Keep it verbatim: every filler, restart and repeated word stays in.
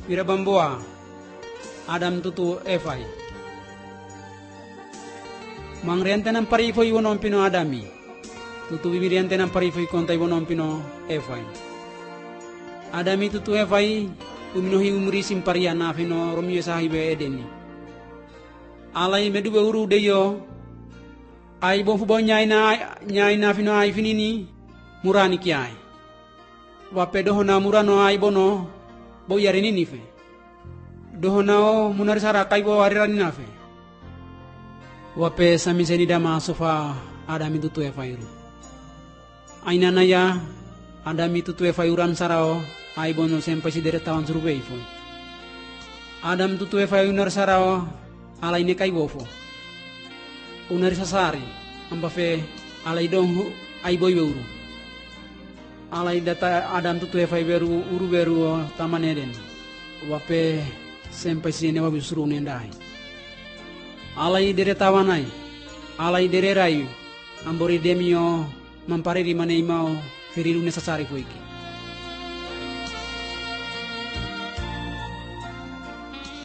wirabamboa Adam tutu Efai. Mangriante ng parifo iwonon pino Adami. Tutu bibiriante ng parifo ikonta iwonon pino Efai. Adami tutu Efai uminohi umurisim parian na fino Romeo sahibe edeni. Alay medube uru deyo ay bon fubo nyay na nyay na fino ay finini murani kiay. Wape dohona murano ay bono bo yarini nife. Dohonao munar sara kay bo arirani nafe. Wape samiseni dama sofa Adami tutu Efai ru. Ay nanaya Adami tutu Efai uran sarao ay bono sempai si dere tawan surubei foi. Adam tutu Efai unar sarao alay ne kay wofo. Unar sasari amba fe alay dong ay boy beuru. Alay data Adam tutu Efai beru uru beru tamaneden. Wape sempai si ne wabi suru nendai. Alay dere tawanai. Alay dere rayu. Ambori demio mampare di mana imau feriru ne sasari foiki.